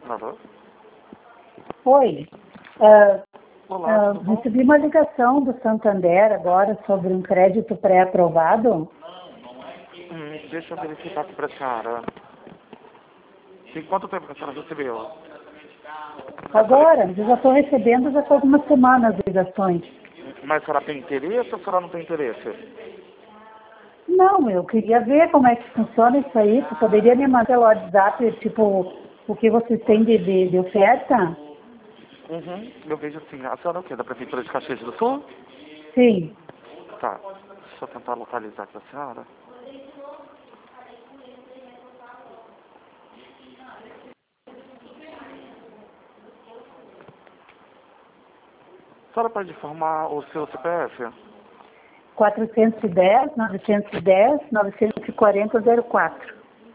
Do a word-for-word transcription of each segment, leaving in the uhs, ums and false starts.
Alô? Oi. Uh, Olá, uh, recebi uma ligação do Santander agora sobre um crédito pré-aprovado. Hum, deixa eu verificar aqui para a senhora. Tem quanto tempo que a senhora recebeu? Agora, eu já estou recebendo já faz umas semanas ligações. Mas a senhora tem interesse ou a senhora não tem interesse? Não, eu queria ver como é que funciona isso aí. Você poderia me mandar pelo WhatsApp, tipo, o que vocês têm de, de, de oferta? Uhum, eu vejo assim. A senhora é o quê? Da Prefeitura de Caxias do Sul? Sim. Tá. Deixa eu tentar localizar aqui a senhora. A senhora pode informar o seu C P F? quatrocentos e dez, novecentos e dez, novecentos e quarenta, zero quatro.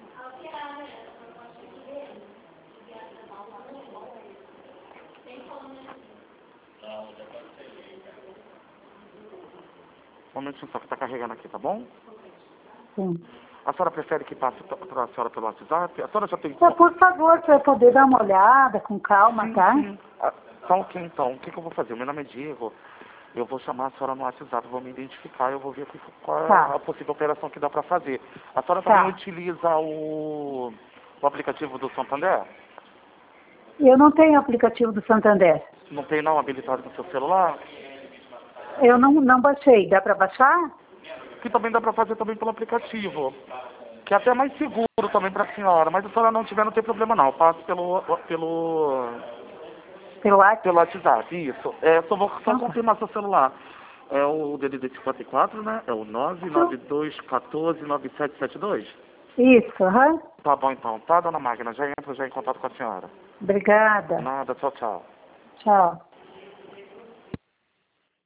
Um momentinho só que tá carregando aqui, tá bom? Sim. A senhora prefere que passe para a senhora pelo WhatsApp? A senhora já tem... Então, por favor, para eu poder dar uma olhada com calma, Sim, tá? sim. Ah, tá ok, então. O que, que eu vou fazer? O meu nome é Diego. Eu vou chamar a senhora no WhatsApp, vou me identificar, eu vou ver aqui qual é Tá. a possível operação que dá para fazer. A senhora também Tá. utiliza o, o aplicativo do Santander? Eu não tenho aplicativo do Santander. Não tem não habilitado no seu celular? Eu não, não baixei. Dá para baixar? Que também dá para fazer também pelo aplicativo. Que é até mais seguro também para a senhora, mas se a senhora não tiver, não tem problema não. Eu passo pelo, pelo, Pelo WhatsApp? pelo WhatsApp, isso. É, só vou só Então tá. confirmar seu celular. É o D D D cinquenta e quatro, né? É o nove nove dois um quatro nove sete sete dois? Isso, aham. Tá bom então, tá, dona Magna? Já entro já em contato com a senhora. Obrigada. Nada, tchau, tchau. Tchau.